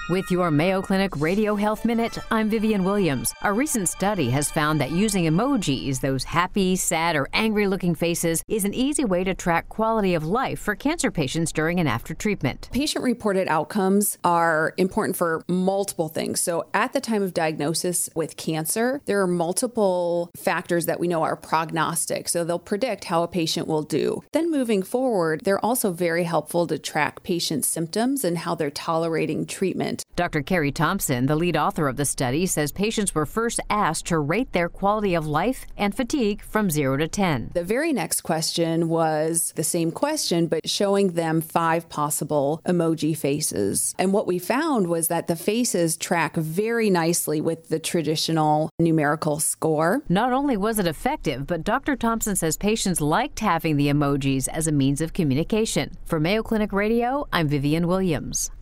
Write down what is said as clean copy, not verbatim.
With your Mayo Clinic Radio Health Minute, I'm Vivian Williams. A recent study has found that using emojis, those happy, sad, or angry-looking faces, is an easy way to track quality of life for cancer patients during and after treatment. Patient-reported outcomes are important for multiple things. So at the time of diagnosis with cancer, there are multiple factors that we know are prognostic. So they'll predict how a patient will do. Then moving forward, they're also very helpful to track patient symptoms and how they're tolerating treatment. Dr. Carrie Thompson, the lead author of the study, says patients were first asked to rate their quality of life and fatigue from 0 to 10. The very next question was the same question, but showing them 5 possible emoji faces. And what we found was that the faces track very nicely with the traditional numerical score. Not only was it effective, but Dr. Thompson says patients liked having the emojis as a means of communication. For Mayo Clinic Radio, I'm Vivian Williams.